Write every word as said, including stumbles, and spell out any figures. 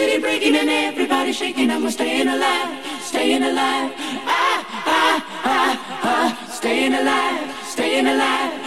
city breaking and everybody shaking and we're staying alive, staying alive. Ah, ah, ah, ah, staying alive, staying alive.